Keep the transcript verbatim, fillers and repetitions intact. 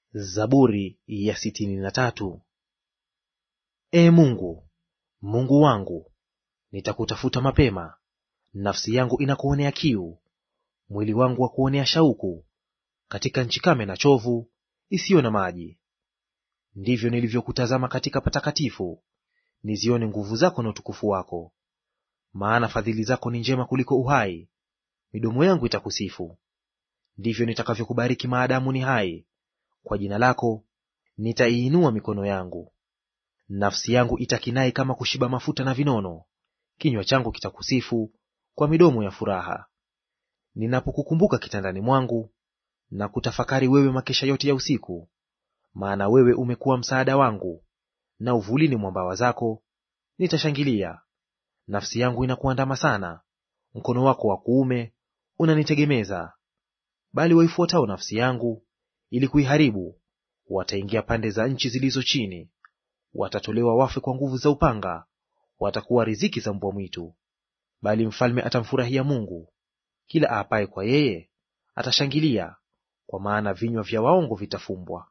Zaburi ya sitini na tatu. Ee Mungu, Mungu wangu, nitakutafuta mapema. Nafsi yangu inakuonea kiu, mwili wangu wa kuonea shauku, katika nchi kame na chovu isiyo na maji. Ndivyo nilivyokutazama katika patakatifu, nizione nguvu zako na utukufu wako. Maana fadhili zako ni njema kuliko uhai, midomo yangu itakusifu. Ndivyo nitakavyokubariki maadamu ni hai, kwa jina lako nitaiinua mikono yangu. Nafsi yangu itakinai kama kushiba mafuta na vinono, kinywa changu kitakusifu kwa midomo ya furaha. Ninapokukumbuka kitandani mwangu, na kutafakari wewe makesha yote ya usiku, maana wewe umekuwa msaada wangu, na uvulini mwa mbawa zako nitashangilia. Nafsi yangu inakuandama sana, mkono wako wa kuume unanitegemeza. Bali waifuatao nafsi yangu ili kuiharibu wataingia pande za nchi zilizo chini. Watatolewa wafe kwa nguvu za upanga, watakuwa riziki za mbwa mwitu. Bali mfalme atamfurahia Mungu, kila aapaye kwa yeye atashangilia, kwa maana vinywa vya waongo vitafumbwa.